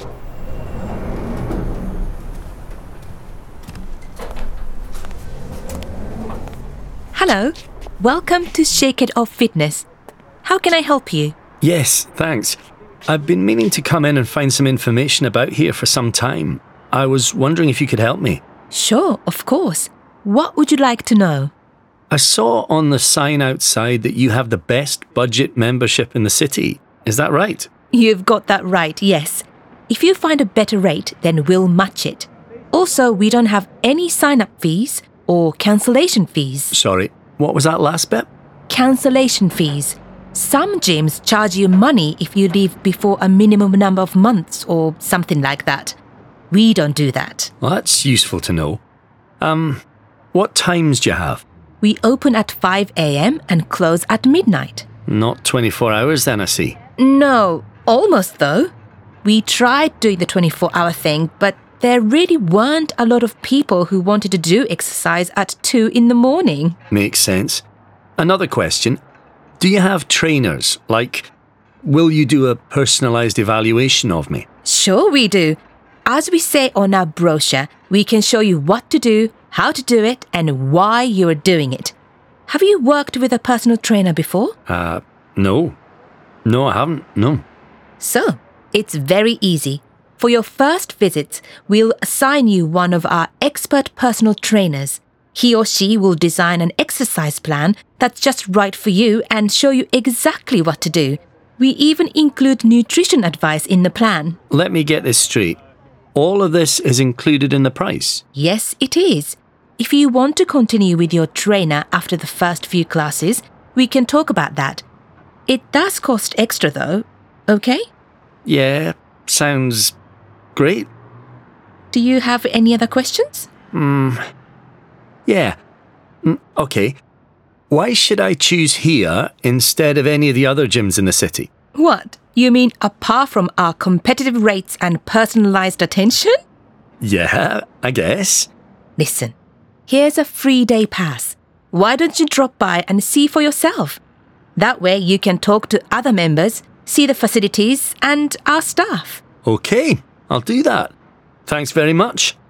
Hello, welcome to Shake It Off Fitness. How can I help you? Yes, thanks. I've been meaning to come in and find some information about here for some time. I was wondering if you could help me. Sure, of course. What would you like to know? I saw on the sign outside that you have the best budget membership in the city. Is that right? You've got that right, yes. If you find a better rate, then we'll match it. Also, we don't have any sign-up fees or cancellation fees. Sorry, what was that last bit? Cancellation fees. Some gyms charge you money if you leave before a minimum number of months or something like that. We don't do that. Well, that's useful to know. What times do you have? We open at 5 a.m. and close at midnight. Not 24 hours then, I see. No, almost though. We tried doing the 24-hour thing, but there really weren't a lot of people who wanted to do exercise at 2 in the morning. Makes sense. Another question. Do you have trainers? Like, will you do a personalised evaluation of me? Sure we do. As we say on our brochure, we can show you what to do, how to do it, and why you are doing it. Have you worked with a personal trainer before? No. No, I haven't, no. So, it's very easy. For your first visits, we'll assign you one of our expert personal trainers. He or she will design an exercise plan that's just right for you and show you exactly what to do. We even include nutrition advice in the plan. Let me get this straight. All of this is included in the price? Yes, it is. If you want to continue with your trainer after the first few classes, we can talk about that. It does cost extra though, okay? Yeah, sounds great. Do you have any other questions? Yeah. Okay. Why should I choose here instead of any of the other gyms in the city? What? You mean apart from our competitive rates and personalised attention? Yeah, I guess. Listen, here's a free day pass. Why don't you drop by and see for yourself? That way you can talk to other members, see the facilities and our staff. Okay, I'll do that. Thanks very much.